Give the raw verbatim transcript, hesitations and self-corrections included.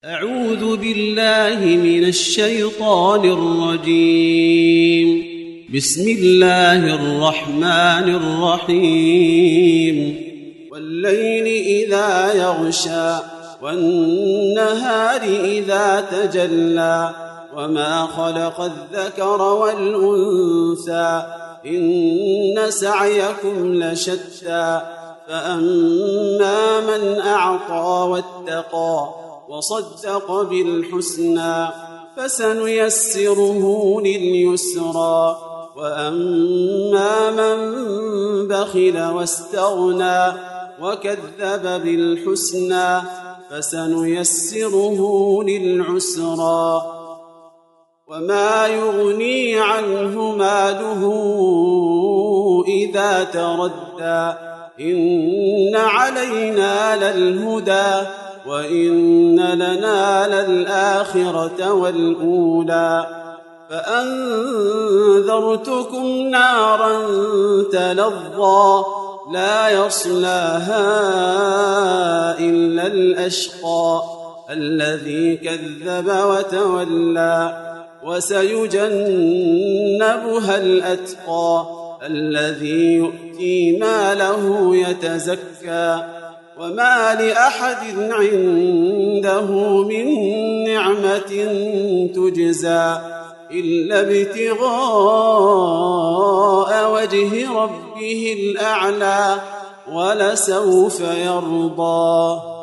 أعوذ بالله من الشيطان الرجيم. بسم الله الرحمن الرحيم. والليل إذا يغشى والنهار إذا تجلى وما خلق الذكر والأنثى إن سعيكم لشتى فأما من أعطى واتقى وصدق بالحسنى فسنيسره لليسرى وأما من بخل واستغنى وكذب بالحسنى فسنيسره للعسرى وما يغني عنه ماله إذا تردى إن علينا للهدى وإن لنا للآخرة والأولى فأنذرتكم نارا تلظى لا يصلاها إلا الأشقى الذي كذب وتولى وسيجنبها الأتقى الذي يؤتي ماله يتزكى وما لأحد عنده من نعمة تجزى إلا ابتغاء وجه ربه الأعلى ولسوف يرضى.